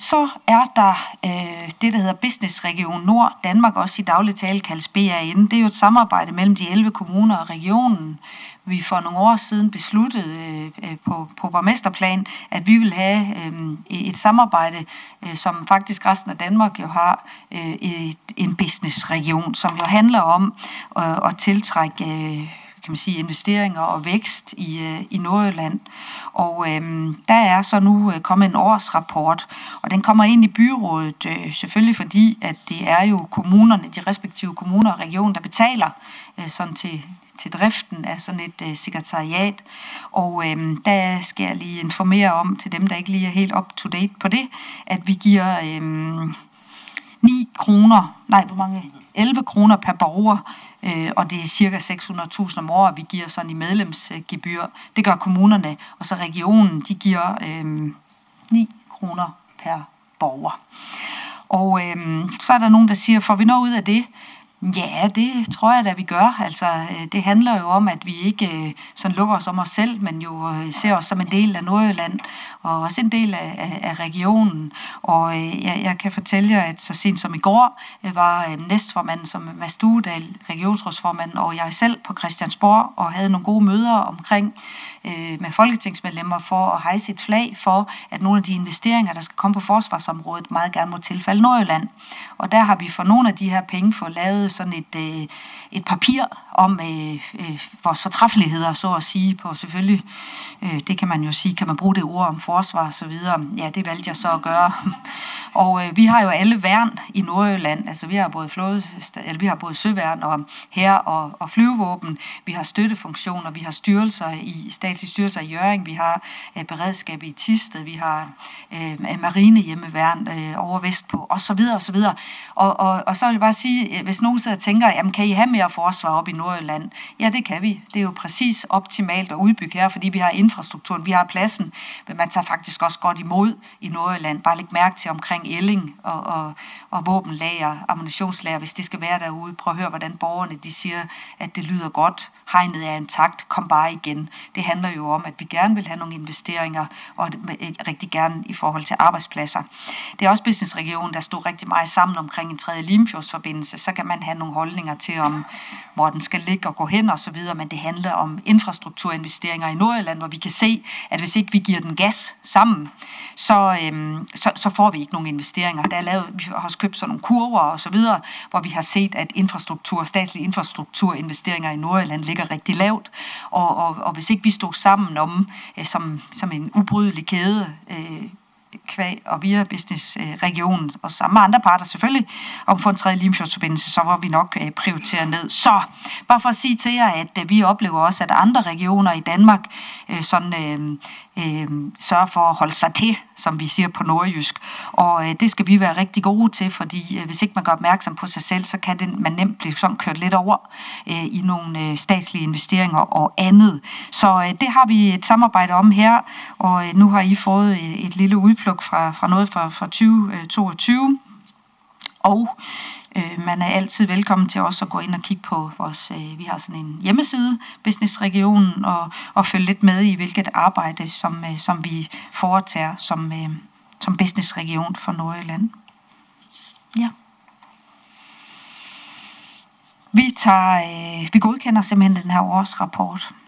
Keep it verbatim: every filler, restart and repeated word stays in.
så er der øh, det, der hedder Business Region Nord. Danmark også i daglig tale kaldes B R N. Det er jo et samarbejde mellem de elleve kommuner og regionen. Vi for nogle år siden besluttede øh, på, på borgmesterplan, at vi vil have øh, et samarbejde, øh, som faktisk resten af Danmark jo har, øh, et, en businessregion, som jo handler om øh, at tiltrække øh, kan man sige, investeringer og vækst i, øh, i Nordjylland. Og øh, der er så nu øh, kommet en årsrapport, og den kommer ind i byrådet, øh, selvfølgelig fordi, at det er jo kommunerne, de respektive kommuner og regioner, der betaler øh, sådan til, til driften af sådan et øh, sekretariat. Og øh, der skal jeg lige informere om til dem, der ikke lige er helt up to date på det, at vi giver øh, ni kroner, nej, hvor mange? elleve kroner per borger, øh, og det er cirka seks hundrede tusind om året, vi giver sådan i medlemsgebyr. Det gør kommunerne, og så regionen, de giver øh, ni kroner per borger. Og øh, så er der nogen, der siger, får vi noget ud af det? Ja, det tror jeg da, vi gør. Altså, det handler jo om, at vi ikke sådan lukker os om os selv, men jo ser os som en del af Nordjylland, og også en del af, af, af regionen. Og jeg, jeg kan fortælle jer, at så sent som i går var næstformanden som Mads Duedal, regionsrådsformand, og jeg selv på Christiansborg, og havde nogle gode møder omkring øh, med folketingsmedlemmer for at hejse et flag for, at nogle af de investeringer, der skal komme på forsvarsområdet, meget gerne må tilfalde Nordjylland. Og der har vi for nogle af de her penge fået lavet sådan et, øh, et papir om øh, øh, vores fortræffeligheder, så at sige, på selvfølgelig, øh, det kan man jo sige, kan man bruge det ord om forsvar og så videre. Ja, det valgte jeg så at gøre. Og øh, vi har jo alle værn i Nordjylland, altså vi har både flåde, eller vi har både søværn og hær og, og flyvevåben, vi har støttefunktioner, vi har styrelser i statslige styrelser i Hjørring, vi har øh, beredskab i Thisted, vi har øh, marinehjemmeværn øh, over vestpå, og så videre og så videre. Og, og, og så vil jeg bare sige, hvis nogen sidder og tænker, jamen kan I have mere forsvar op i Nordjylland? Ja, det kan vi. Det er jo præcis optimalt at udbygge her, fordi vi har infrastrukturen, vi har pladsen, men man tager faktisk også godt imod i Nordjylland. Bare læg mærke til omkring Elling og, og, og våbenlager, ammunitionslager, hvis det skal være derude. Prøv at høre, hvordan borgerne de siger, at det lyder godt. Hegnet er intakt. Kom bare igen. Det handler jo om, at vi gerne vil have nogle investeringer, og rigtig gerne i forhold til arbejdspladser. Det er også businessregionen, der stod rigtig meget sammen omkring en tredje Limfjordsforbindelse. Så kan man have nogle holdninger til, om hvor den skal ligge og gå hen og så videre, men det handler om infrastrukturinvesteringer i Nordjylland, hvor vi kan se, at hvis ikke vi giver den gas sammen, så, øhm, så, så får vi ikke nogen investeringer. Der er lavet, vi har også købt sådan nogle kurver og så videre, hvor vi har set, at infrastruktur, statslige infrastrukturinvesteringer i Nordjylland ligger rigtig lavt, og, og, og hvis ikke vi stod sammen om, øh, som, som en ubrydelig kæde, øh, kvæg og via businessregionen, og sammen med andre parter selvfølgelig, om for en tredje Limfjordsforbindelse, så var vi nok øh, prioriteret ned. Så, bare for at sige til jer, at øh, vi oplever også, at andre regioner i Danmark øh, sådan, øh, øh, sørger for at holde sig til, som vi siger på nordjysk. Og øh, det skal vi være rigtig gode til, fordi øh, hvis ikke man gør opmærksom på sig selv, så kan det, man nemt blive sådan kørt lidt over øh, i nogle øh, statslige investeringer og andet. Så øh, det har vi et samarbejde om her, og øh, nu har I fået øh, et lille udpluk fra, fra noget fra, fra tyve toogtyve. Og øh, man er altid velkommen til også at gå ind og kigge på vores, øh, vi har sådan en hjemmeside, Businessregionen, og, og følge lidt med i, hvilket arbejde, som, øh, som vi foretager som, øh, som businessregion for Nordjylland. Ja. Vi tager, øh, vi godkender simpelthen den her årsrapport.